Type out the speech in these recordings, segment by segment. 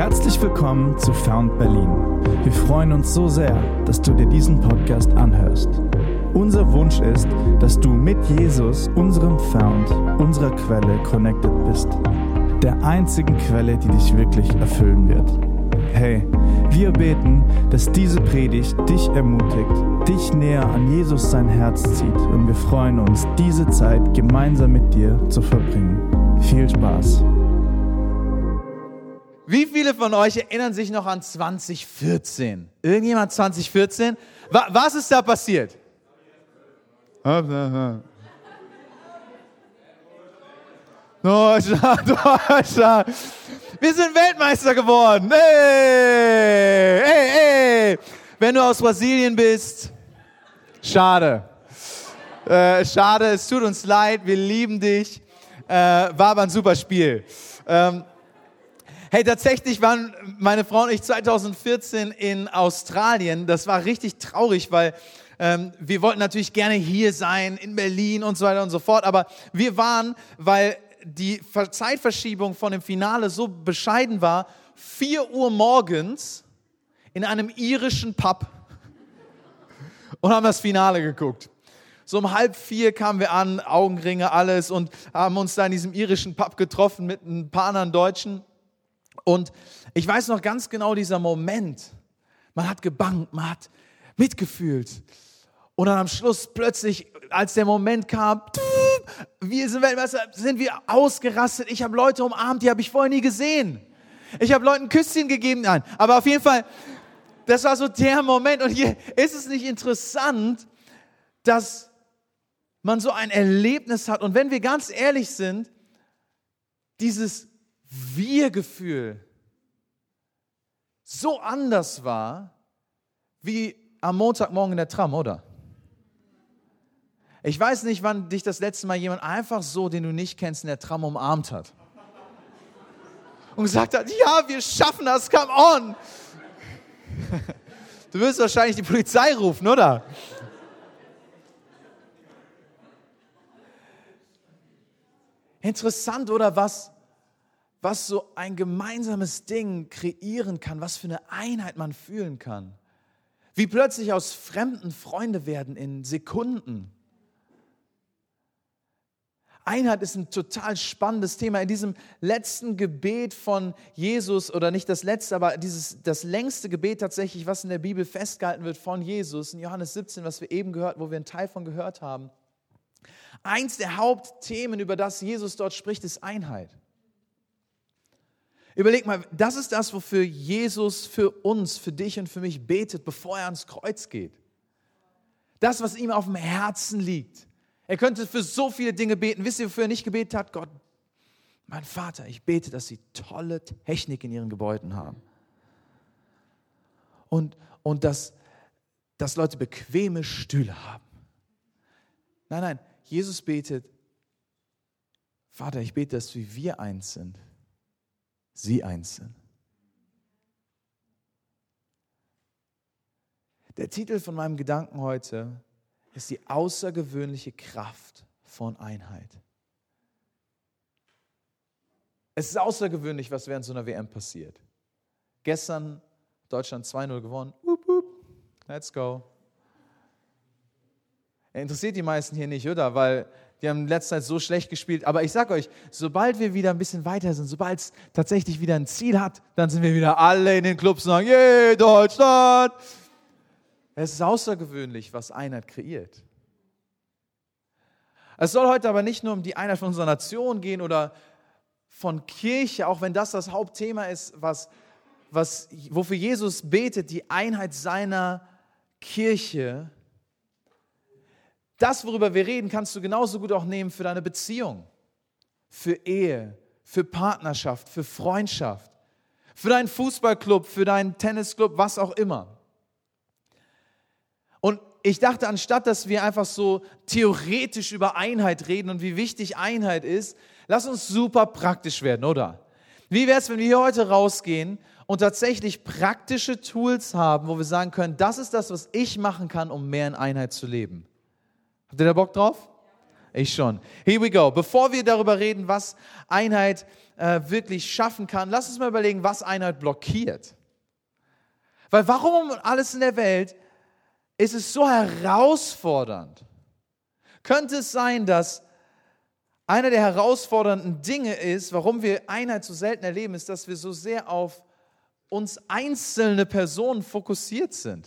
Herzlich willkommen zu Found Berlin. Wir freuen uns so sehr, dass du dir diesen Podcast anhörst. Unser Wunsch ist, dass du mit Jesus, unserem Found, unserer Quelle connected bist. Der einzigen Quelle, die dich wirklich erfüllen wird. Hey, wir beten, dass diese Predigt dich ermutigt, dich näher an Jesus sein Herz zieht, und wir freuen uns, diese Zeit gemeinsam mit dir zu verbringen. Viel Spaß! Wie viele von euch erinnern sich noch an 2014? Irgendjemand 2014? Was ist da passiert? Deutschland. Wir sind Weltmeister geworden. Hey. Wenn du aus Brasilien bist, schade. Schade, es tut uns leid, wir lieben dich. War aber ein super Spiel. Hey, tatsächlich waren meine Frau und ich 2014 in Australien. Das war richtig traurig, weil wir wollten natürlich gerne hier sein, in Berlin und so weiter und so fort. Aber wir waren, weil die Zeitverschiebung von dem Finale so bescheiden war, 4 Uhr morgens in einem irischen Pub und haben das Finale geguckt. So um 3:30 kamen wir an, Augenringe, alles, und haben uns da in diesem irischen Pub getroffen mit ein paar anderen Deutschen. Und ich weiß noch ganz genau dieser Moment. Man hat gebangt, man hat mitgefühlt. Und dann am Schluss plötzlich, als der Moment kam, wir sind Weltmeister, sind wir ausgerastet. Ich habe Leute umarmt, die habe ich vorher nie gesehen. Ich habe Leuten ein Küsschen gegeben. Nein, aber auf jeden Fall, das war so der Moment. Und hier ist es nicht interessant, dass man so ein Erlebnis hat. Und wenn wir ganz ehrlich sind, dieses Wir-Gefühl so anders war wie am Montagmorgen in der Tram, oder? Ich weiß nicht, wann dich das letzte Mal jemand einfach so, den du nicht kennst, in der Tram umarmt hat und gesagt hat, ja, wir schaffen das, come on. Du wirst wahrscheinlich die Polizei rufen, oder? Interessant, oder was so ein gemeinsames Ding kreieren kann, was für eine Einheit man fühlen kann. Wie plötzlich aus Fremden Freunde werden in Sekunden. Einheit ist ein total spannendes Thema. In diesem letzten Gebet von Jesus, oder nicht das letzte, aber das längste Gebet tatsächlich, was in der Bibel festgehalten wird von Jesus, in Johannes 17, was wir eben gehört, wo wir einen Teil von gehört haben. Eins der Hauptthemen, über das Jesus dort spricht, ist Einheit. Überleg mal, das ist das, wofür Jesus für uns, für dich und für mich betet, bevor er ans Kreuz geht. Das, was ihm auf dem Herzen liegt. Er könnte für so viele Dinge beten. Wisst ihr, wofür er nicht gebetet hat? Gott, mein Vater, ich bete, dass sie tolle Technik in ihren Gebäuden haben. Und dass Leute bequeme Stühle haben. Nein, Jesus betet, Vater, ich bete, dass wir eins sind. Sie eins sind. Der Titel von meinem Gedanken heute ist die außergewöhnliche Kraft von Einheit. Es ist außergewöhnlich, was während so einer WM passiert. Gestern Deutschland 2-0 gewonnen. Let's go. Interessiert die meisten hier nicht, oder? Weil die haben in letzter Zeit so schlecht gespielt. Aber ich sag euch, sobald wir wieder ein bisschen weiter sind, sobald es tatsächlich wieder ein Ziel hat, dann sind wir wieder alle in den Clubs und sagen, yeah, Deutschland. Es ist außergewöhnlich, was Einheit kreiert. Es soll heute aber nicht nur um die Einheit von unserer Nation gehen oder von Kirche, auch wenn das Hauptthema ist, wofür Jesus betet, die Einheit seiner Kirche. Das, worüber wir reden, kannst du genauso gut auch nehmen für deine Beziehung, für Ehe, für Partnerschaft, für Freundschaft, für deinen Fußballclub, für deinen Tennisclub, was auch immer. Und ich dachte, anstatt dass wir einfach so theoretisch über Einheit reden und wie wichtig Einheit ist, lass uns super praktisch werden, oder? Wie wäre es, wenn wir hier heute rausgehen und tatsächlich praktische Tools haben, wo wir sagen können, das ist das, was ich machen kann, um mehr in Einheit zu leben? Habt ihr da Bock drauf? Ich schon. Here we go. Bevor wir darüber reden, was Einheit wirklich schaffen kann, lass uns mal überlegen, was Einheit blockiert. Weil warum um alles in der Welt ist es so herausfordernd? Könnte es sein, dass einer der herausfordernden Dinge ist, warum wir Einheit so selten erleben, ist, dass wir so sehr auf uns einzelne Personen fokussiert sind?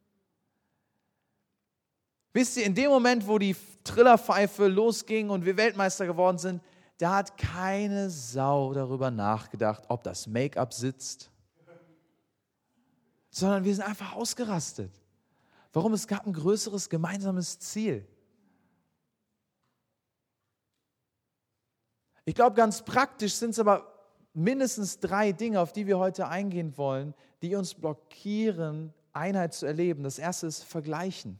Wisst ihr, in dem Moment, wo die Trillerpfeife losging und wir Weltmeister geworden sind, da hat keine Sau darüber nachgedacht, ob das Make-up sitzt, sondern wir sind einfach ausgerastet. Warum? Es gab ein größeres gemeinsames Ziel. Ich glaube, ganz praktisch sind es aber mindestens 3 Dinge, auf die wir heute eingehen wollen, die uns blockieren, Einheit zu erleben. Das erste ist Vergleichen.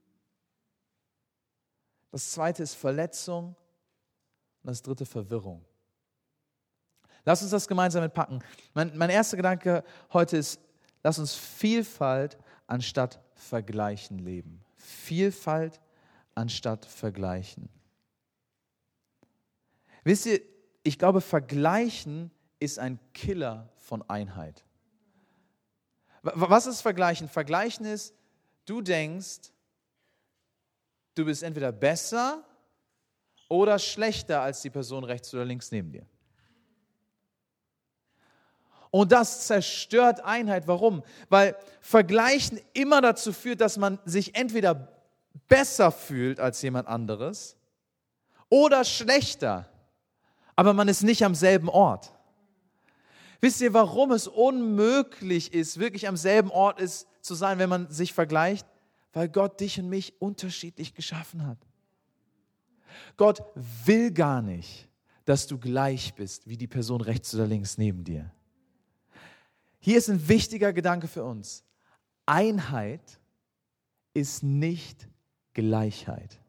Das zweite ist Verletzung. Und das dritte Verwirrung. Lass uns das gemeinsam mitpacken. Mein erster Gedanke heute ist, lass uns Vielfalt anstatt Vergleichen leben. Vielfalt anstatt Vergleichen. Wisst ihr, ich glaube, Vergleichen ist ein Killer von Einheit. Was ist Vergleichen? Vergleichen ist, du denkst, du bist entweder besser oder schlechter als die Person rechts oder links neben dir. Und das zerstört Einheit. Warum? Weil Vergleichen immer dazu führt, dass man sich entweder besser fühlt als jemand anderes oder schlechter, aber man ist nicht am selben Ort. Wisst ihr, warum es unmöglich ist, wirklich am selben Ort zu sein, wenn man sich vergleicht? Weil Gott dich und mich unterschiedlich geschaffen hat. Gott will gar nicht, dass du gleich bist wie die Person rechts oder links neben dir. Hier ist ein wichtiger Gedanke für uns. Einheit ist nicht Gleichheit.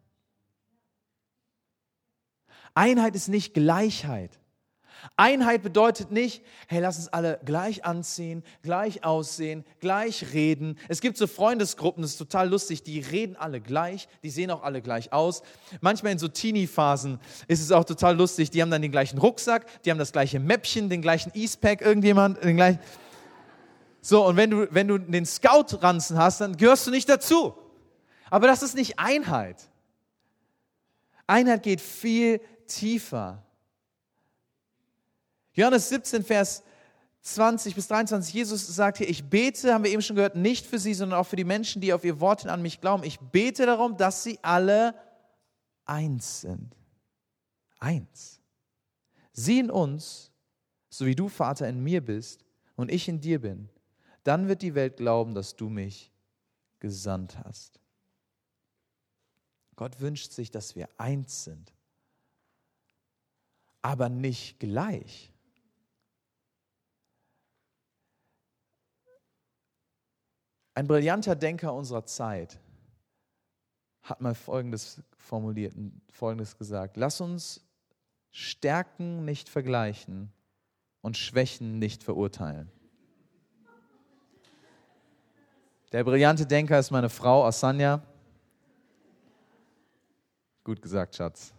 Einheit ist nicht Gleichheit. Einheit bedeutet nicht, hey, lass uns alle gleich anziehen, gleich aussehen, gleich reden. Es gibt so Freundesgruppen, das ist total lustig, die reden alle gleich, die sehen auch alle gleich aus. Manchmal in so Teenie-Phasen ist es auch total lustig, die haben dann den gleichen Rucksack, die haben das gleiche Mäppchen, den gleichen Eastpack, irgendjemand, den gleichen. So, und wenn du den Scout-Ranzen hast, dann gehörst du nicht dazu. Aber das ist nicht Einheit. Einheit geht viel tiefer. Johannes 17, Vers 20 bis 23, Jesus sagt hier, ich bete, haben wir eben schon gehört, nicht für sie, sondern auch für die Menschen, die auf ihr Wort hin an mich glauben. Ich bete darum, dass sie alle eins sind. Eins. Sie in uns, so wie du, Vater, in mir bist und ich in dir bin. Dann wird die Welt glauben, dass du mich gesandt hast. Gott wünscht sich, dass wir eins sind, aber nicht gleich. Ein brillanter Denker unserer Zeit hat mal Folgendes formuliert und Folgendes gesagt. Lass uns Stärken nicht vergleichen und Schwächen nicht verurteilen. Der brillante Denker ist meine Frau, Asanya. Gut gesagt, Schatz.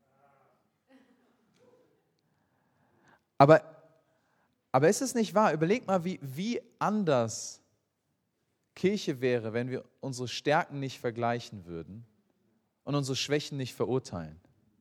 Aber ist es nicht wahr? Überleg mal, wie anders Kirche wäre, wenn wir unsere Stärken nicht vergleichen würden und unsere Schwächen nicht verurteilen.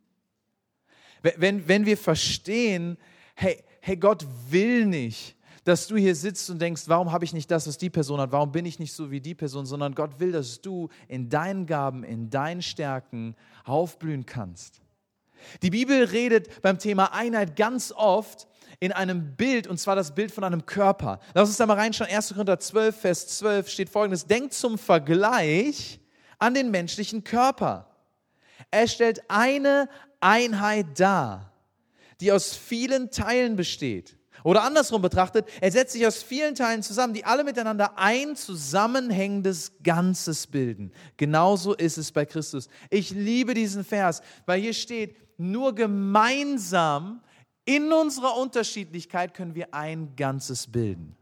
Wenn wir verstehen, hey, Gott will nicht, dass du hier sitzt und denkst, warum habe ich nicht das, was die Person hat, warum bin ich nicht so wie die Person, sondern Gott will, dass du in deinen Gaben, in deinen Stärken aufblühen kannst. Die Bibel redet beim Thema Einheit ganz oft in einem Bild, und zwar das Bild von einem Körper. Lass uns da mal reinschauen. 1. Korinther 12, Vers 12 steht Folgendes. Denkt zum Vergleich an den menschlichen Körper. Er stellt eine Einheit dar, die aus vielen Teilen besteht. Oder andersrum betrachtet, er setzt sich aus vielen Teilen zusammen, die alle miteinander ein zusammenhängendes Ganzes bilden. Genauso ist es bei Christus. Ich liebe diesen Vers, weil hier steht, nur gemeinsam in unserer Unterschiedlichkeit können wir ein Ganzes bilden.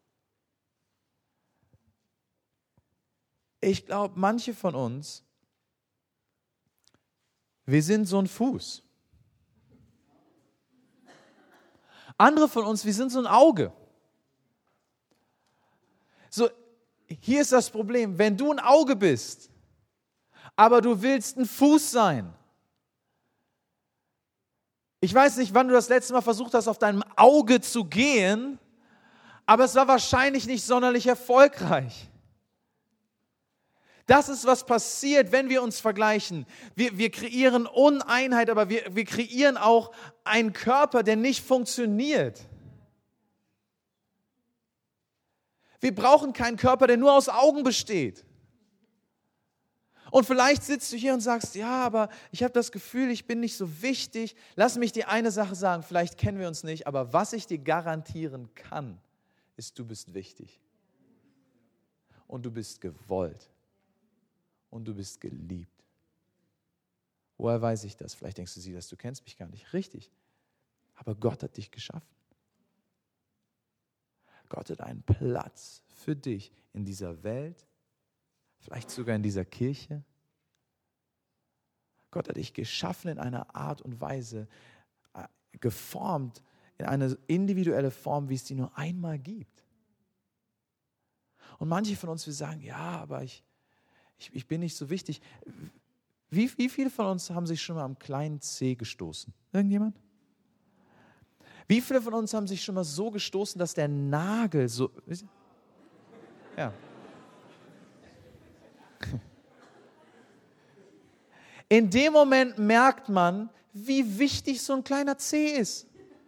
Ich glaube, manche von uns wir sind so ein Fuß. Andere von uns, wir sind so ein Auge. So, hier ist das Problem, wenn du ein Auge bist, aber du willst ein Fuß sein. Ich weiß nicht, wann du das letzte Mal versucht hast, auf deinem Auge zu gehen, aber es war wahrscheinlich nicht sonderlich erfolgreich. Das ist, was passiert, wenn wir uns vergleichen. Wir kreieren Uneinheit, aber wir kreieren auch einen Körper, der nicht funktioniert. Wir brauchen keinen Körper, der nur aus Augen besteht. Und vielleicht sitzt du hier und sagst, ja, aber ich habe das Gefühl, ich bin nicht so wichtig. Lass mich dir eine Sache sagen, vielleicht kennen wir uns nicht, aber was ich dir garantieren kann, ist, du bist wichtig. Und du bist gewollt. Und du bist geliebt. Woher weiß ich das? Vielleicht denkst du, Silas, du kennst mich gar nicht. Richtig. Aber Gott hat dich geschaffen. Gott hat einen Platz für dich in dieser Welt, vielleicht sogar in dieser Kirche. Gott hat dich geschaffen in einer Art und Weise, geformt in eine individuelle Form, wie es die nur einmal gibt. Und manche von uns, wir sagen, ja, aber ich bin nicht so wichtig. Wie viele von uns haben sich schon mal am kleinen Zeh gestoßen? Irgendjemand? Wie viele von uns haben sich schon mal so gestoßen, dass der Nagel so... Ja. In dem Moment merkt man, wie wichtig so ein kleiner Zeh ist.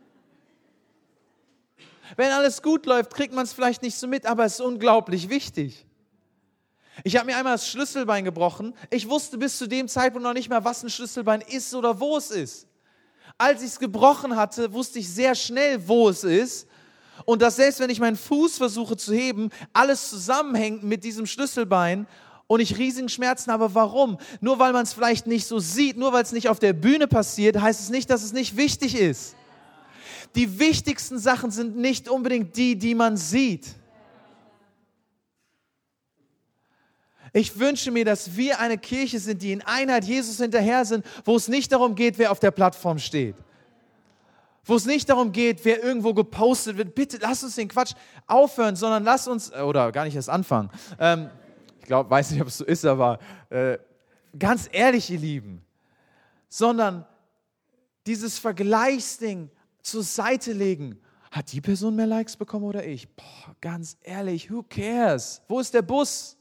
Wenn alles gut läuft, kriegt man es vielleicht nicht so mit, aber es ist unglaublich wichtig. Ich habe mir einmal das Schlüsselbein gebrochen. Ich wusste bis zu dem Zeitpunkt noch nicht mehr, was ein Schlüsselbein ist oder wo es ist. Als ich es gebrochen hatte, wusste ich sehr schnell, wo es ist. Und dass selbst wenn ich meinen Fuß versuche zu heben, alles zusammenhängt mit diesem Schlüsselbein und ich riesigen Schmerzen habe. Warum? Nur weil man es vielleicht nicht so sieht, nur weil es nicht auf der Bühne passiert, heißt es nicht, dass es nicht wichtig ist. Die wichtigsten Sachen sind nicht unbedingt die man sieht. Ich wünsche mir, dass wir eine Kirche sind, die in Einheit Jesus hinterher sind, wo es nicht darum geht, wer auf der Plattform steht. Wo es nicht darum geht, wer irgendwo gepostet wird. Bitte lass uns den Quatsch aufhören, sondern lass uns, oder gar nicht erst anfangen. Ich weiß nicht, ob es so ist, aber ganz ehrlich, ihr Lieben, sondern dieses Vergleichsding zur Seite legen. Hat die Person mehr Likes bekommen oder ich? Boah, ganz ehrlich, who cares? Wo ist der Bus?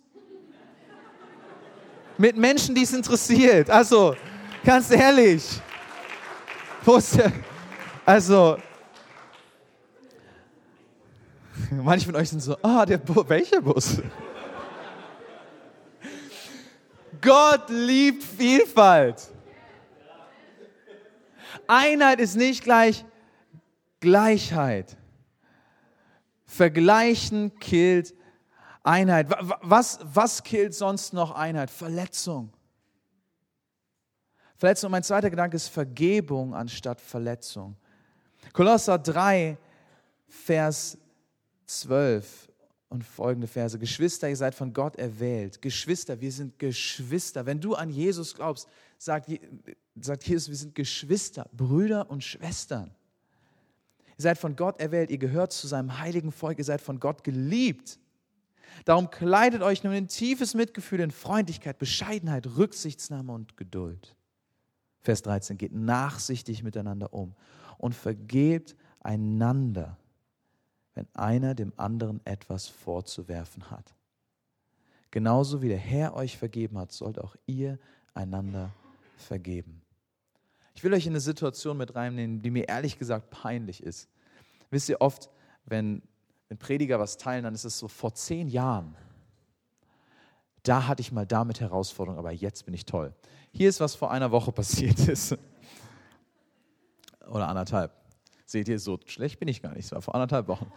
Mit Menschen, die es interessiert. Also, ganz ehrlich. Wo ist der? Also, manche von euch sind so, der Bus, welcher Bus? Gott liebt Vielfalt. Einheit ist nicht gleich Gleichheit. Vergleichen killt Einheit. Was killt sonst noch Einheit? Verletzung. Verletzung. Mein zweiter Gedanke ist Vergebung anstatt Verletzung. Kolosser 3, Vers 12 und folgende Verse. Geschwister, ihr seid von Gott erwählt. Geschwister, wir sind Geschwister. Wenn du an Jesus glaubst, sagt Jesus, wir sind Geschwister, Brüder und Schwestern. Ihr seid von Gott erwählt, ihr gehört zu seinem heiligen Volk, ihr seid von Gott geliebt. Darum kleidet euch nun in tiefes Mitgefühl, in Freundlichkeit, Bescheidenheit, Rücksichtsnahme und Geduld. Vers 13, geht nachsichtig miteinander um und vergebt einander, wenn einer dem anderen etwas vorzuwerfen hat. Genauso wie der Herr euch vergeben hat, sollt auch ihr einander vergeben. Ich will euch in eine Situation mit reinnehmen, die mir ehrlich gesagt peinlich ist. Wisst ihr, oft, wenn Prediger was teilen, dann ist es so, vor 10 Jahren, da hatte ich mal damit Herausforderungen, aber jetzt bin ich toll. Hier ist, was vor einer Woche passiert ist. Oder 1,5. Seht ihr, so schlecht bin ich gar nicht, es war vor 1,5 Wochen.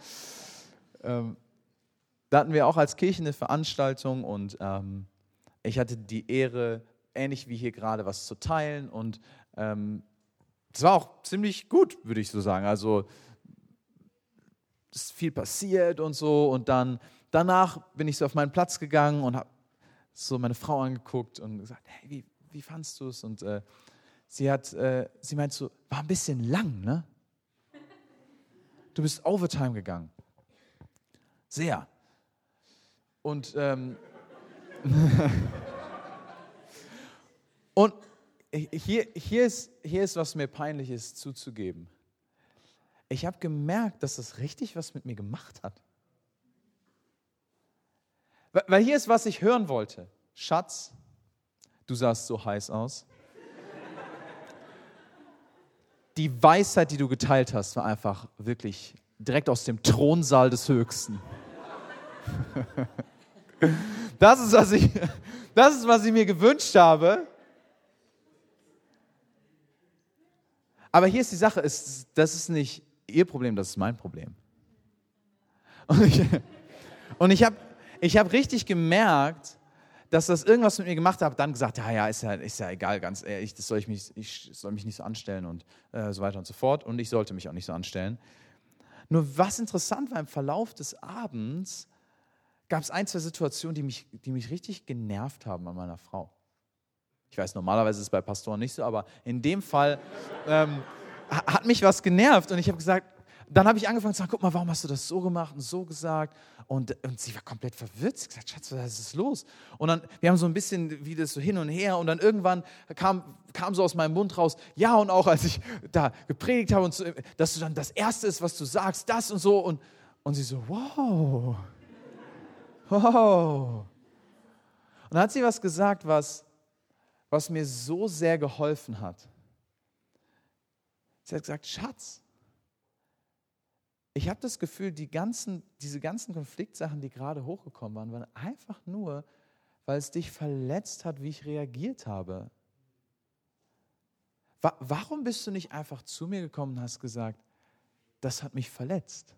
Da hatten wir auch als Kirche eine Veranstaltung und ich hatte die Ehre, ähnlich wie hier gerade, was zu teilen und es war auch ziemlich gut, würde ich so sagen. Also es ist viel passiert und so und dann danach bin ich so auf meinen Platz gegangen und habe so meine Frau angeguckt und gesagt, hey, wie fandst du es? Und sie meint so, war ein bisschen lang, ne? Du bist Overtime gegangen. Sehr. Und, und hier ist, was mir peinlich ist, zuzugeben. Ich habe gemerkt, dass das richtig was mit mir gemacht hat. Weil hier ist, was ich hören wollte. Schatz, du sahst so heiß aus. Die Weisheit, die du geteilt hast, war einfach wirklich direkt aus dem Thronsaal des Höchsten. Das ist, was ich mir gewünscht habe. Aber hier ist die Sache, das ist nicht ihr Problem, das ist mein Problem. Und ich habe richtig gemerkt, dass das irgendwas mit mir gemacht hat, dann gesagt, ja, ist ja egal, ganz ehrlich, ich soll mich nicht so anstellen und so weiter und so fort. Und ich sollte mich auch nicht so anstellen. Nur was interessant war, im Verlauf des Abends gab es 1, 2 Situationen, die mich richtig genervt haben an meiner Frau. Ich weiß, normalerweise ist es bei Pastoren nicht so, aber in dem Fall hat mich was genervt. Und ich habe gesagt, dann habe ich angefangen zu sagen, guck mal, warum hast du das so gemacht und so gesagt? Und sie war komplett verwirrt. Sie hat gesagt, Schatz, was ist los? Und dann, wir haben so ein bisschen wie das so hin und her. Und dann irgendwann kam so aus meinem Mund raus, ja, und auch als ich da gepredigt habe, und so, dass du dann das Erste ist, was du sagst, das und so. Und sie so, wow. Und dann hat sie was gesagt, was mir so sehr geholfen hat. Sie hat gesagt, Schatz, ich habe das Gefühl, diese ganzen Konfliktsachen, die gerade hochgekommen waren einfach nur, weil es dich verletzt hat, wie ich reagiert habe. Warum bist du nicht einfach zu mir gekommen und hast gesagt, das hat mich verletzt?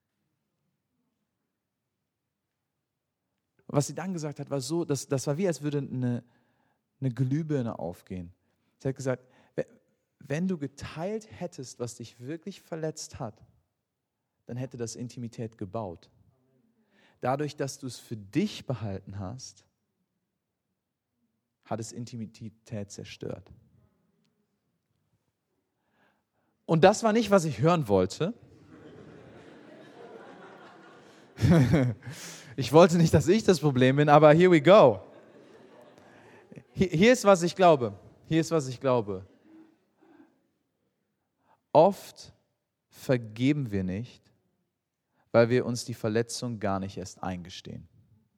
Was sie dann gesagt hat, war so, das war wie, als würde eine Glühbirne aufgehen. Sie hat gesagt, wenn du geteilt hättest, was dich wirklich verletzt hat, dann hätte das Intimität gebaut. Dadurch, dass du es für dich behalten hast, hat es Intimität zerstört. Und das war nicht, was ich hören wollte. Ich wollte nicht, dass ich das Problem bin, aber here we go. Hier ist, was ich glaube. Oft vergeben wir nicht, weil wir uns die Verletzung gar nicht erst eingestehen.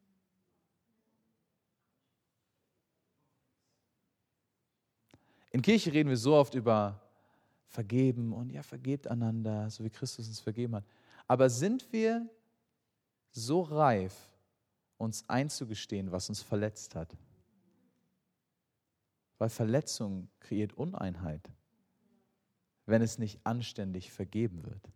In Kirche reden wir so oft über Vergeben und ja, vergebt einander, so wie Christus uns vergeben hat. Aber sind wir so reif, uns einzugestehen, was uns verletzt hat? Weil Verletzung kreiert Uneinheit, wenn es nicht anständig vergeben wird.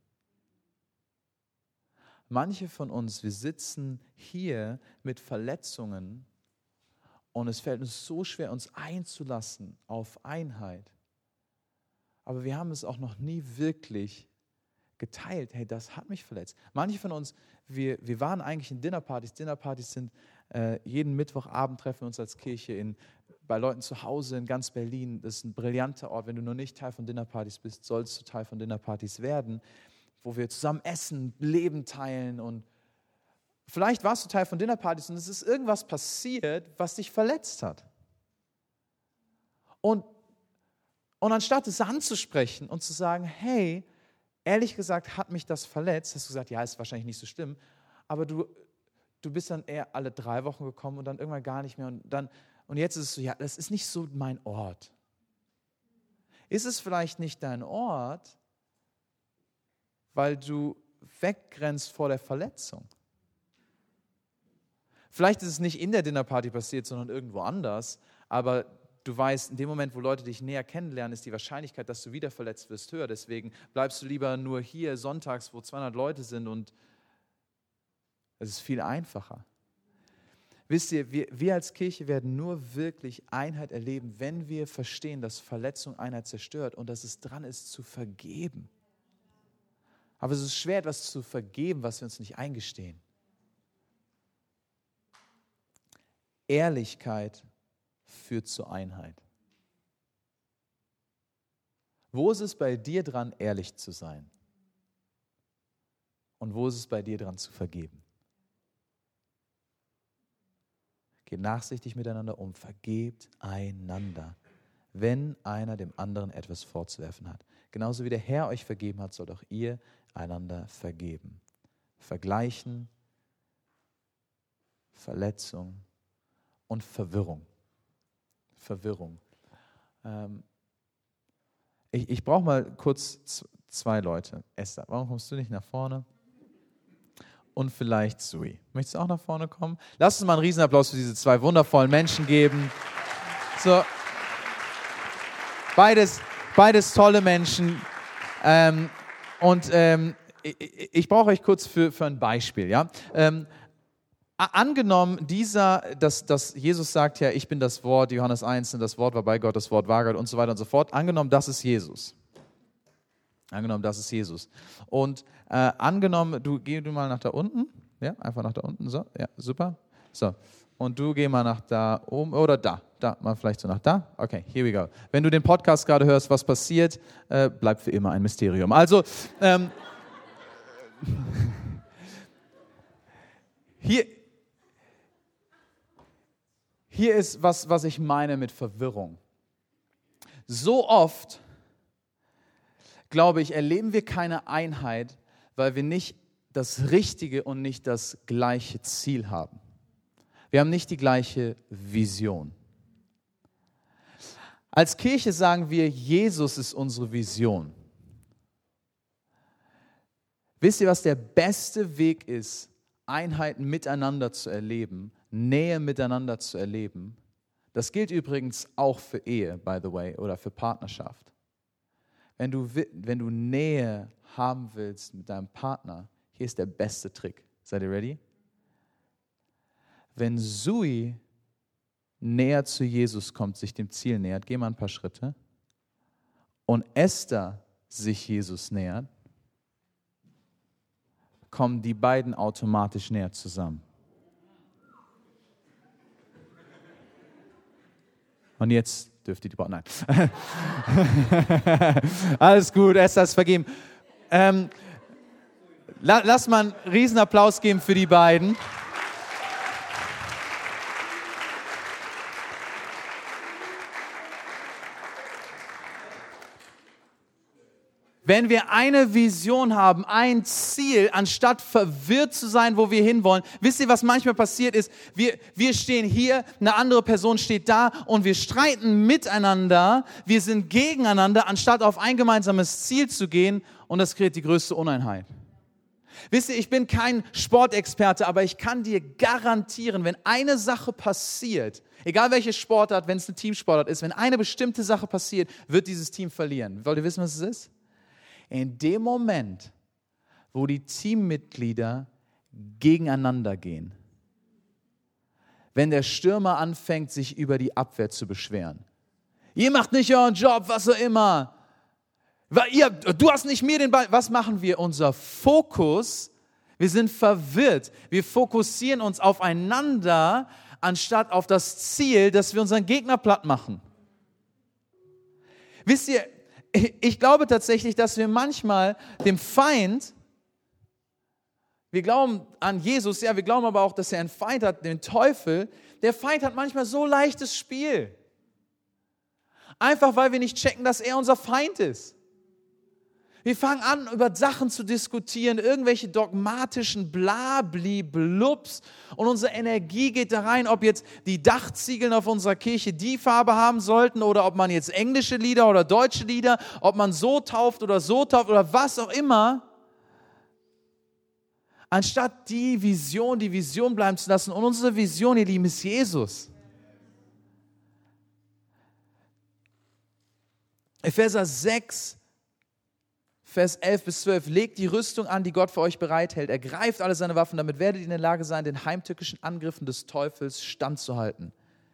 Manche von uns, wir sitzen hier mit Verletzungen und es fällt uns so schwer, uns einzulassen auf Einheit. Aber wir haben es auch noch nie wirklich geteilt. Hey, das hat mich verletzt. Manche von uns, wir waren eigentlich in Dinnerpartys. Dinnerpartys sind jeden Mittwochabend treffen wir uns als Kirche bei Leuten zu Hause in ganz Berlin. Das ist ein brillanter Ort. Wenn du noch nicht Teil von Dinnerpartys bist, sollst du Teil von Dinnerpartys werden, wo wir zusammen essen, Leben teilen. Und vielleicht warst du Teil von Dinnerpartys und es ist irgendwas passiert, was dich verletzt hat. Und anstatt es anzusprechen und zu sagen, hey, ehrlich gesagt hat mich das verletzt, hast du gesagt, ja, ist wahrscheinlich nicht so schlimm, aber du bist dann eher alle 3 Wochen gekommen und dann irgendwann gar nicht mehr. Und jetzt ist es so, ja, das ist nicht so mein Ort. Ist es vielleicht nicht dein Ort, weil du weggrenzt vor der Verletzung? Vielleicht ist es nicht in der Dinnerparty passiert, sondern irgendwo anders, aber du weißt, in dem Moment, wo Leute dich näher kennenlernen, ist die Wahrscheinlichkeit, dass du wieder verletzt wirst, höher. Deswegen bleibst du lieber nur hier sonntags, wo 200 Leute sind, und es ist viel einfacher. Wisst ihr, wir als Kirche werden nur wirklich Einheit erleben, wenn wir verstehen, dass Verletzung Einheit zerstört und dass es dran ist, zu vergeben. Aber es ist schwer, etwas zu vergeben, was wir uns nicht eingestehen. Ehrlichkeit führt zur Einheit. Wo ist es bei dir dran, ehrlich zu sein? Und wo ist es bei dir dran, zu vergeben? Geht nachsichtig miteinander um, vergebt einander, wenn einer dem anderen etwas vorzuwerfen hat. Genauso wie der Herr euch vergeben hat, sollt auch ihr einander vergeben. Vergleichen, Verletzung und Verwirrung. Verwirrung. Ich brauche mal kurz zwei Leute. Esther, warum kommst du nicht nach vorne? Und vielleicht Sui. Möchtest du auch nach vorne kommen? Lass uns mal einen Riesenapplaus für diese zwei wundervollen Menschen geben. So. Beides tolle Menschen. Ich brauche euch kurz für ein Beispiel. Ja? Angenommen, dass Jesus sagt ja, ich bin das Wort, Johannes 1, und das Wort war bei Gott, das Wort war Gott und so weiter und so fort. Angenommen, das ist Jesus. Und angenommen, geh du mal nach da unten. Ja, einfach nach da unten. So, ja, super. So. Und du geh mal nach da oben oder da mal vielleicht so nach da. Okay, here we go. Wenn du den Podcast gerade hörst, was passiert, bleibt für immer ein Mysterium. Also, hier ist was ich meine mit Verwirrung. So oft, glaube ich, erleben wir keine Einheit, weil wir nicht das richtige und nicht das gleiche Ziel haben. Wir haben nicht die gleiche Vision. Als Kirche sagen wir, Jesus ist unsere Vision. Wisst ihr, was der beste Weg ist, Einheit miteinander zu erleben, Nähe miteinander zu erleben? Das gilt übrigens auch für Ehe, by the way, oder für Partnerschaft. Wenn du Nähe haben willst mit deinem Partner, hier ist der beste Trick. Seid ihr ready? Wenn Sui näher zu Jesus kommt, sich dem Ziel nähert, geh mal ein paar Schritte, und Esther sich Jesus nähert, kommen die beiden automatisch näher zusammen. Und jetzt dürft ihr die Nein. Alles gut, Esther ist vergeben. Lass mal einen Riesenapplaus geben für die beiden. Wenn wir eine Vision haben, ein Ziel, anstatt verwirrt zu sein, wo wir hinwollen, wisst ihr, was manchmal passiert ist? Wir stehen hier, eine andere Person steht da und wir streiten miteinander, wir sind gegeneinander, anstatt auf ein gemeinsames Ziel zu gehen, und das kreiert die größte Uneinheit. Wisst ihr, ich bin kein Sportexperte, aber ich kann dir garantieren, wenn eine Sache passiert, egal welche Sportart, wenn es eine Teamsportart ist, wenn eine bestimmte Sache passiert, wird dieses Team verlieren. Wollt ihr wissen, was es ist? In dem Moment, wo die Teammitglieder gegeneinander gehen, wenn der Stürmer anfängt, sich über die Abwehr zu beschweren. Ihr macht nicht euren Job, was auch immer. Du hast nicht mir den Ball. Was machen wir? Unser Fokus, wir sind verwirrt. Wir fokussieren uns aufeinander, anstatt auf das Ziel, dass wir unseren Gegner platt machen. Wisst ihr, ich glaube tatsächlich, dass wir manchmal dem Feind, wir glauben an Jesus, ja, wir glauben aber auch, dass er einen Feind hat, den Teufel. Der Feind hat manchmal so leichtes Spiel. Einfach, weil wir nicht checken, dass er unser Feind ist. Wir fangen an, über Sachen zu diskutieren, irgendwelche dogmatischen Blabli-Blubs, und unsere Energie geht da rein, ob jetzt die Dachziegeln auf unserer Kirche die Farbe haben sollten oder ob man jetzt englische Lieder oder deutsche Lieder, ob man so tauft oder was auch immer, anstatt die Vision bleiben zu lassen. Und unsere Vision, ihr Lieben, ist Jesus. Epheser 6, Vers 11 bis 12, legt die Rüstung an, die Gott für euch bereithält. Ergreift alle seine Waffen, damit werdet ihr in der Lage sein, den heimtückischen Angriffen des Teufels standzuhalten.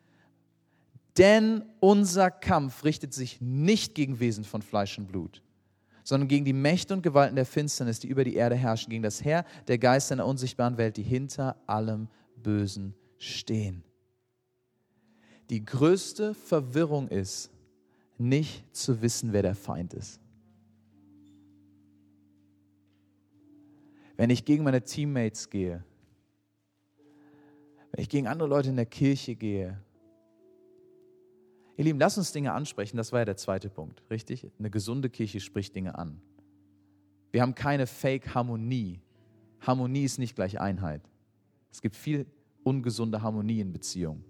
Denn unser Kampf richtet sich nicht gegen Wesen von Fleisch und Blut, sondern gegen die Mächte und Gewalten der Finsternis, die über die Erde herrschen, gegen das Heer der Geister in der unsichtbaren Welt, die hinter allem Bösen stehen. Die größte Verwirrung ist, nicht zu wissen, wer der Feind ist. Wenn ich gegen meine Teammates gehe, wenn ich gegen andere Leute in der Kirche gehe. Ihr Lieben, lasst uns Dinge ansprechen. Das war ja der zweite Punkt, richtig? Eine gesunde Kirche spricht Dinge an. Wir haben keine Fake-Harmonie. Harmonie ist nicht gleich Einheit. Es gibt viel ungesunde Harmonie in Beziehungen.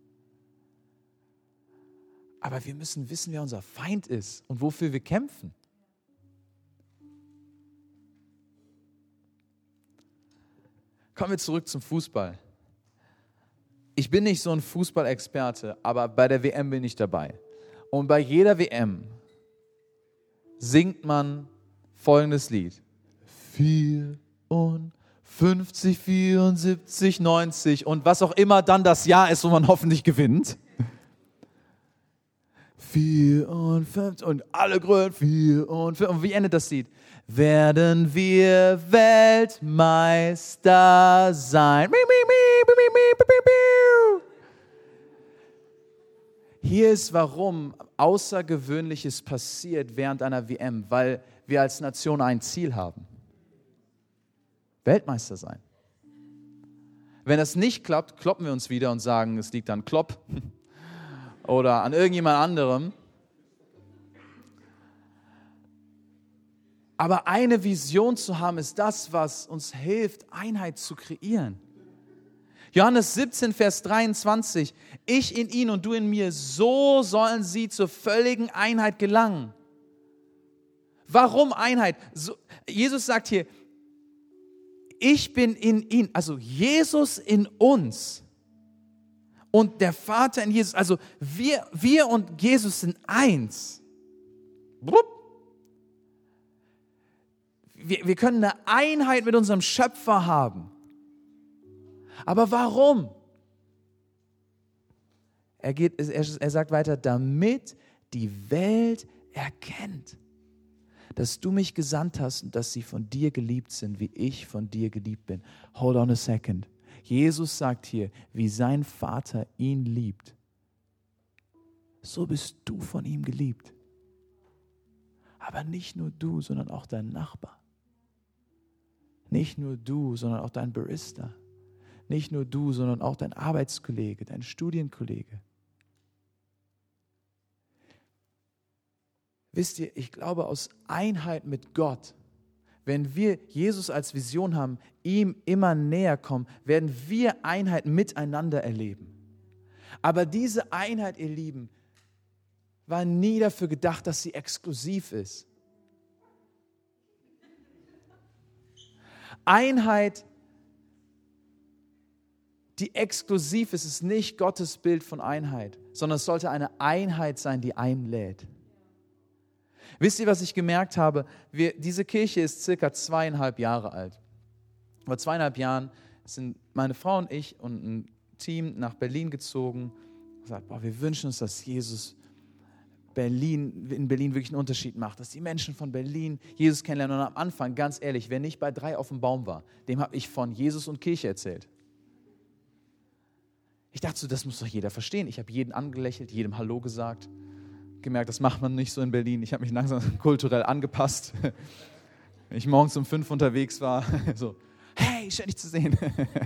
Aber wir müssen wissen, wer unser Feind ist und wofür wir kämpfen. Kommen wir zurück zum Fußball. Ich bin nicht so ein Fußballexperte, aber bei der WM bin ich dabei. Und bei jeder WM singt man folgendes Lied. 54, 74, 90 und was auch immer dann das Jahr ist, wo man hoffentlich gewinnt. 54 und alle grün, 54. Und wie endet das Lied? Werden wir Weltmeister sein. Hier ist, warum Außergewöhnliches passiert während einer WM, weil wir als Nation ein Ziel haben. Weltmeister sein. Wenn das nicht klappt, kloppen wir uns wieder und sagen, es liegt an Klopp oder an irgendjemand anderem. Aber eine Vision zu haben, ist das, was uns hilft, Einheit zu kreieren. Johannes 17, Vers 23. Ich in ihnen und du in mir, so sollen sie zur völligen Einheit gelangen. Warum Einheit? Jesus sagt hier, ich bin in ihnen, also Jesus in uns und der Vater in Jesus, also wir und Jesus sind eins. Wir können eine Einheit mit unserem Schöpfer haben. Aber warum? Er sagt weiter, damit die Welt erkennt, dass du mich gesandt hast und dass sie von dir geliebt sind, wie ich von dir geliebt bin. Hold on a second. Jesus sagt hier, wie sein Vater ihn liebt, so bist du von ihm geliebt. Aber nicht nur du, sondern auch dein Nachbar. Nicht nur du, sondern auch dein Barista. Nicht nur du, sondern auch dein Arbeitskollege, dein Studienkollege. Wisst ihr, ich glaube, aus Einheit mit Gott, wenn wir Jesus als Vision haben, ihm immer näher kommen, werden wir Einheit miteinander erleben. Aber diese Einheit, ihr Lieben, war nie dafür gedacht, dass sie exklusiv ist. Einheit, die exklusiv ist, ist nicht Gottes Bild von Einheit, sondern es sollte eine Einheit sein, die einlädt. Wisst ihr, was ich gemerkt habe? Diese Kirche ist circa 2,5 Jahre alt. Vor 2,5 Jahren sind meine Frau und ich und ein Team nach Berlin gezogen und gesagt, wir wünschen uns, dass Jesus in Berlin wirklich einen Unterschied macht, dass die Menschen von Berlin Jesus kennenlernen. Und am Anfang, ganz ehrlich, wer nicht bei 3 auf dem Baum war, dem habe ich von Jesus und Kirche erzählt. Ich dachte so, das muss doch jeder verstehen. Ich habe jeden angelächelt, jedem Hallo gesagt. Gemerkt, das macht man nicht so in Berlin. Ich habe mich langsam kulturell angepasst. Wenn ich morgens um 5 unterwegs war, so, hey, schön dich zu sehen.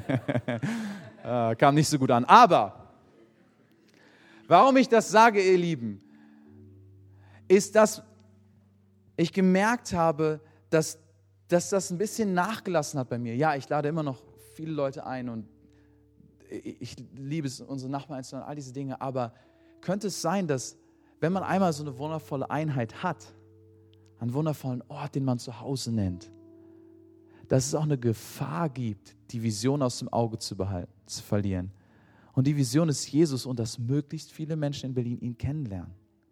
Kam nicht so gut an. Aber, warum ich das sage, ihr Lieben, ist, dass ich gemerkt habe, dass das ein bisschen nachgelassen hat bei mir. Ja, ich lade immer noch viele Leute ein und ich liebe es, unsere Nachbarn einzuladen, all diese Dinge. Aber könnte es sein, dass, wenn man einmal so eine wundervolle Einheit hat, einen wundervollen Ort, den man zu Hause nennt, dass es auch eine Gefahr gibt, die Vision aus dem Auge zu verlieren. Und die Vision ist Jesus und dass möglichst viele Menschen in Berlin ihn kennenlernen.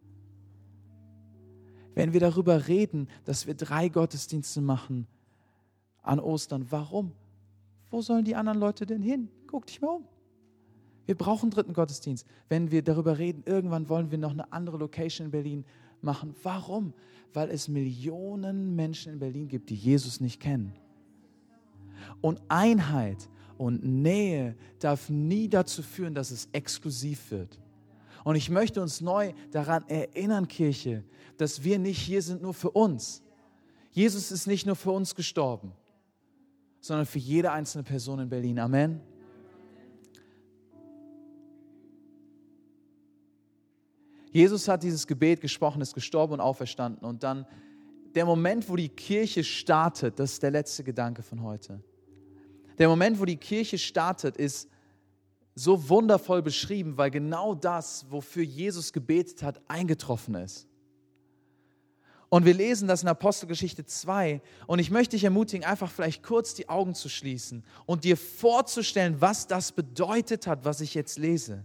Wenn wir darüber reden, dass wir 3 Gottesdienste machen an Ostern, warum? Wo sollen die anderen Leute denn hin? Guck dich mal um. Wir brauchen einen 3. Gottesdienst. Wenn wir darüber reden, irgendwann wollen wir noch eine andere Location in Berlin machen. Warum? Weil es Millionen Menschen in Berlin gibt, die Jesus nicht kennen. Und Einheit und Nähe darf nie dazu führen, dass es exklusiv wird. Und ich möchte uns neu daran erinnern, Kirche, dass wir nicht hier sind nur für uns. Jesus ist nicht nur für uns gestorben, sondern für jede einzelne Person in Berlin. Amen. Jesus hat dieses Gebet gesprochen, ist gestorben und auferstanden. Und dann der Moment, wo die Kirche startet, das ist der letzte Gedanke von heute. Der Moment, wo die Kirche startet, ist so wundervoll beschrieben, weil genau das, wofür Jesus gebetet hat, eingetroffen ist. Und wir lesen das in Apostelgeschichte 2. Und ich möchte dich ermutigen, einfach vielleicht kurz die Augen zu schließen und dir vorzustellen, was das bedeutet hat, was ich jetzt lese.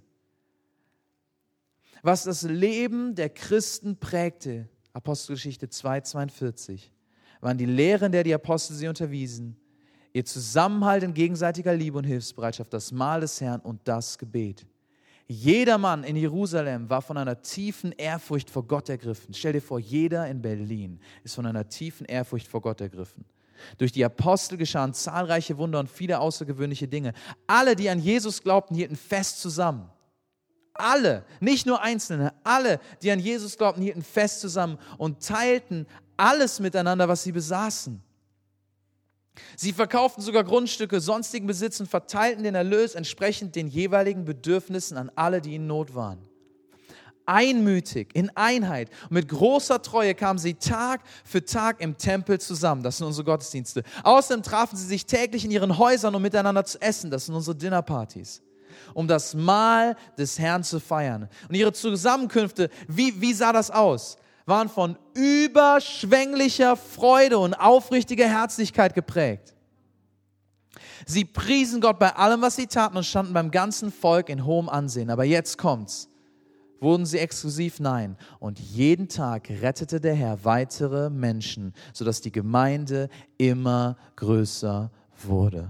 Was das Leben der Christen prägte, Apostelgeschichte 2,42, waren die Lehren, der die Apostel sie unterwiesen, ihr Zusammenhalt in gegenseitiger Liebe und Hilfsbereitschaft, das Mahl des Herrn und das Gebet. Jeder Mann in Jerusalem war von einer tiefen Ehrfurcht vor Gott ergriffen. Stell dir vor, jeder in Berlin ist von einer tiefen Ehrfurcht vor Gott ergriffen. Durch die Apostel geschahen zahlreiche Wunder und viele außergewöhnliche Dinge. Alle, die an Jesus glaubten, hielten fest zusammen. Alle, nicht nur Einzelne, alle, die an Jesus glaubten, hielten fest zusammen und teilten alles miteinander, was sie besaßen. Sie verkauften sogar Grundstücke, sonstigen Besitz und verteilten den Erlös entsprechend den jeweiligen Bedürfnissen an alle, die in Not waren. Einmütig, in Einheit und mit großer Treue kamen sie Tag für Tag im Tempel zusammen. Das sind unsere Gottesdienste. Außerdem trafen sie sich täglich in ihren Häusern, um miteinander zu essen. Das sind unsere Dinnerpartys. Um das Mahl des Herrn zu feiern. Und ihre Zusammenkünfte, wie sah das aus? Waren von überschwänglicher Freude und aufrichtiger Herzlichkeit geprägt. Sie priesen Gott bei allem, was sie taten und standen beim ganzen Volk in hohem Ansehen. Aber jetzt kommt's. Wurden sie exklusiv? Nein. Und jeden Tag rettete der Herr weitere Menschen, sodass die Gemeinde immer größer wurde.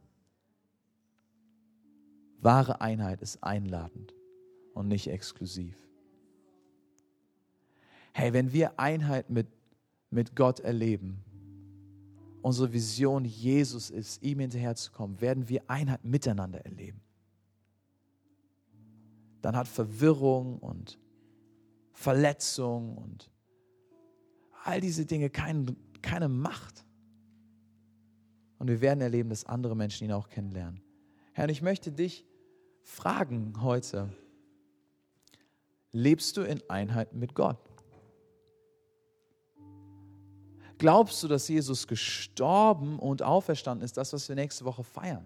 Wahre Einheit ist einladend und nicht exklusiv. Hey, wenn wir Einheit mit Gott erleben, unsere Vision Jesus ist, ihm hinterherzukommen, werden wir Einheit miteinander erleben. Dann hat Verwirrung und Verletzung und all diese Dinge keine Macht. Und wir werden erleben, dass andere Menschen ihn auch kennenlernen. Herr, und ich möchte dich fragen heute, lebst du in Einheit mit Gott? Glaubst du, dass Jesus gestorben und auferstanden ist, das, was wir nächste Woche feiern?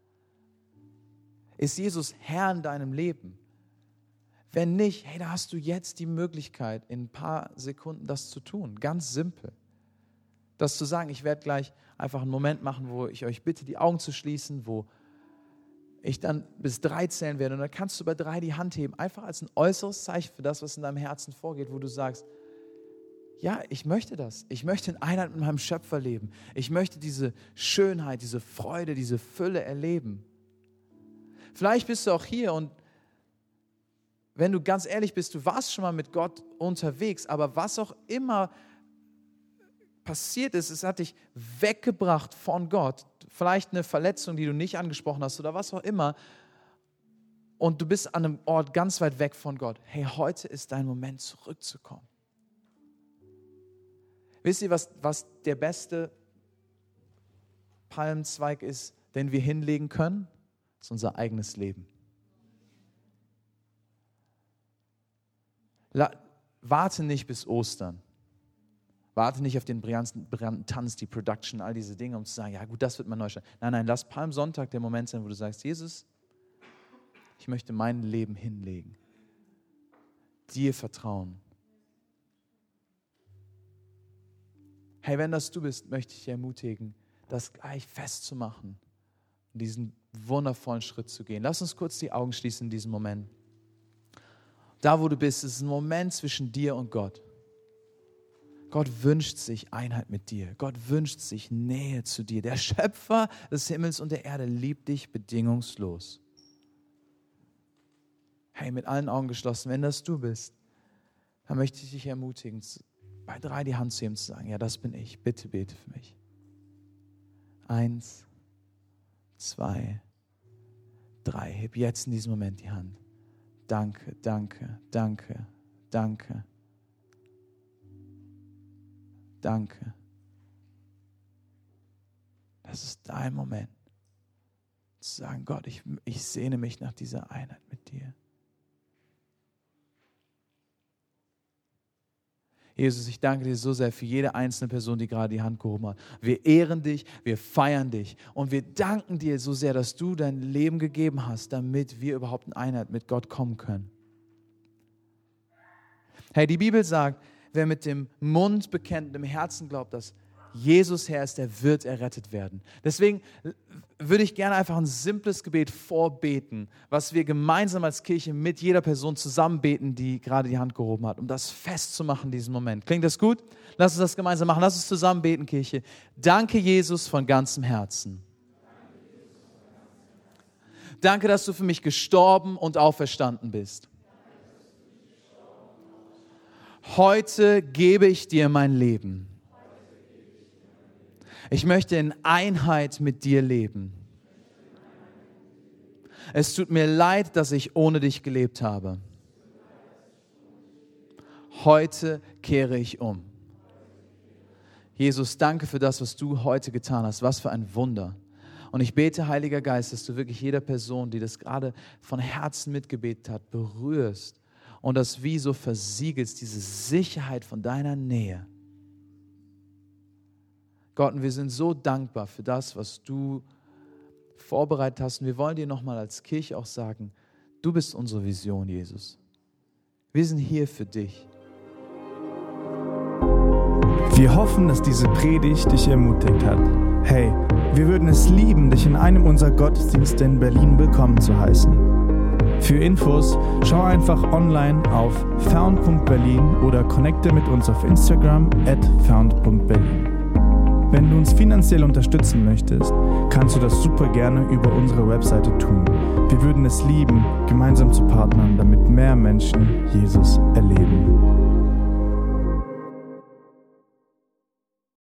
Ist Jesus Herr in deinem Leben? Wenn nicht, hey, da hast du jetzt die Möglichkeit, in ein paar Sekunden das zu tun. Ganz simpel. Das zu sagen, ich werde gleich einfach einen Moment machen, wo ich euch bitte, die Augen zu schließen, wo ich dann bis 3 zählen werde. Und dann kannst du bei 3 die Hand heben, einfach als ein äußeres Zeichen für das, was in deinem Herzen vorgeht, wo du sagst, ja, ich möchte das. Ich möchte in Einheit mit meinem Schöpfer leben. Ich möchte diese Schönheit, diese Freude, diese Fülle erleben. Vielleicht bist du auch hier und wenn du ganz ehrlich bist, du warst schon mal mit Gott unterwegs, aber was auch immer passiert ist, es hat dich weggebracht von Gott. Vielleicht eine Verletzung, die du nicht angesprochen hast oder was auch immer. Und du bist an einem Ort ganz weit weg von Gott. Hey, heute ist dein Moment, zurückzukommen. Wisst ihr, was der beste Palmenzweig ist, den wir hinlegen können? Das ist unser eigenes Leben. Warte nicht bis Ostern. Warte nicht auf den brillanten Tanz, die Production, all diese Dinge, um zu sagen, ja gut, das wird mein Neustart. Nein, lass Palmsonntag der Moment sein, wo du sagst, Jesus, ich möchte mein Leben hinlegen. Dir vertrauen. Hey, wenn das du bist, möchte ich dich ermutigen, das gleich festzumachen und diesen wundervollen Schritt zu gehen. Lass uns kurz die Augen schließen in diesem Moment. Da, wo du bist, ist ein Moment zwischen dir und Gott. Gott wünscht sich Einheit mit dir. Gott wünscht sich Nähe zu dir. Der Schöpfer des Himmels und der Erde liebt dich bedingungslos. Hey, mit allen Augen geschlossen, wenn das du bist, dann möchte ich dich ermutigen, bei 3 die Hand zu heben, zu sagen, ja, das bin ich. Bitte bete für mich. 1, 2, 3. Heb jetzt in diesem Moment die Hand. danke, danke, danke, danke, danke. Das ist dein Moment, zu sagen, Gott, ich sehne mich nach dieser Einheit mit dir. Jesus, ich danke dir so sehr für jede einzelne Person, die gerade die Hand gehoben hat. Wir ehren dich, wir feiern dich und wir danken dir so sehr, dass du dein Leben gegeben hast, damit wir überhaupt in Einheit mit Gott kommen können. Hey, die Bibel sagt, wer mit dem Mund bekennt und im Herzen glaubt, dass Jesus Herr ist, der wird errettet werden. Deswegen würde ich gerne einfach ein simples Gebet vorbeten, was wir gemeinsam als Kirche mit jeder Person zusammen beten, die gerade die Hand gehoben hat, um das festzumachen, diesen Moment. Klingt das gut? Lass uns das gemeinsam machen. Lass uns zusammen beten, Kirche. Danke, Jesus, von ganzem Herzen. Danke, dass du für mich gestorben und auferstanden bist. Heute gebe ich dir mein Leben. Ich möchte in Einheit mit dir leben. Es tut mir leid, dass ich ohne dich gelebt habe. Heute kehre ich um. Jesus, danke für das, was du heute getan hast. Was für ein Wunder. Und ich bete, Heiliger Geist, dass du wirklich jeder Person, die das gerade von Herzen mitgebetet hat, berührst und das wie so versiegelst, diese Sicherheit von deiner Nähe. Gott, und wir sind so dankbar für das, was du vorbereitet hast. Und wir wollen dir nochmal als Kirche auch sagen, du bist unsere Vision, Jesus. Wir sind hier für dich. Wir hoffen, dass diese Predigt dich ermutigt hat. Hey, wir würden es lieben, dich in einem unserer Gottesdienste in Berlin willkommen zu heißen. Für Infos schau einfach online auf found.berlin oder connecte mit uns auf Instagram @found.berlin. Wenn du uns finanziell unterstützen möchtest, kannst du das super gerne über unsere Webseite tun. Wir würden es lieben, gemeinsam zu partnern, damit mehr Menschen Jesus erleben.